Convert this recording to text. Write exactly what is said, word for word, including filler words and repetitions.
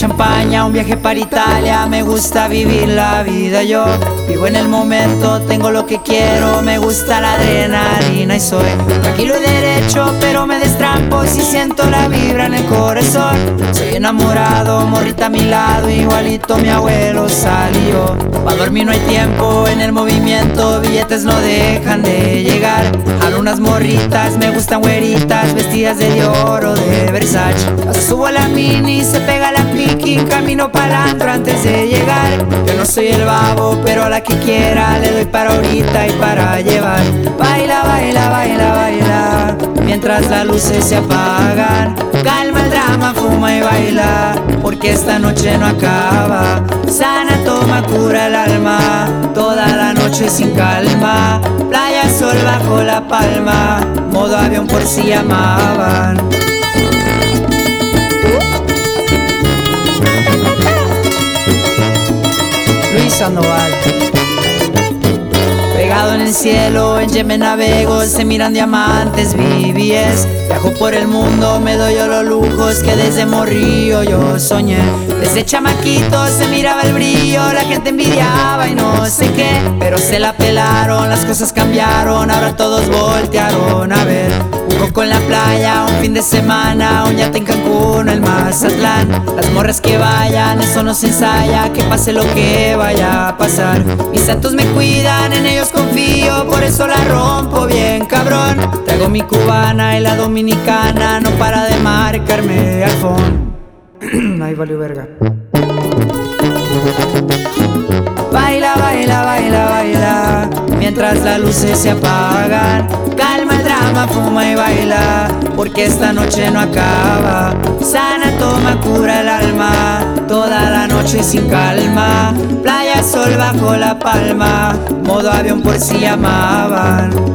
champaña, un viaje para Italia. Me gusta vivir la vida, yo vivo en el momento, tengo lo que quiero. Me gusta la adrenalina y soy tranquilo y derecho, pero me destrampo si siento la vibra en el corazón. Soy enamorado, morrita a mi lado, igualito mi abuelo salió. Pa' dormir no hay tiempo, en el movimiento billetes no dejan de llegar. Algunas morritas me gustan güeritas, vestidas de Dior o de Versace. Subo a la mini, se pega la piqui, camino para antro antes de llegar. Yo no soy el babo, pero a la que quiera le doy para ahorita y para llevar. Baila, baila, baila, baila, mientras las luces se apagan. Calma el drama, fuma y baila, porque esta noche no acaba. Sana, toma, cura el alma, toda la noche sin calma. Playa, sol bajo la palma, modo avión por si llamaban. Luis Sandoval. Pegado en el cielo, en Yemen navego, se miran diamantes, B B S. Viajo por el mundo, me doy yo los lujos que desde morrillo yo soñé. Desde chamaquito se miraba el brillo, la gente envidiaba y no sé qué, pero se la pelaron, las cosas cambiaron, ahora todos voltearon a ver. Un coco en la playa, un fin de semana, un yate en Cancún, el Mazatlán. Las morras que vayan, eso no se ensaya, que pase lo que vaya a pasar. Mis santos me cuidan, en ellos confío, por eso la rompo bien cabrón. Traigo mi cubana y la dominicana, no para de marcarme al fondo. Ahí valió verga. Baila, baila, baila, baila, mientras las luces se apagan. Calma el drama, fuma y baila, porque esta noche no acaba. Sana, toma, cura el alma, toda la noche sin calma. Playa, sol bajo la palma, modo avión por si llamaban.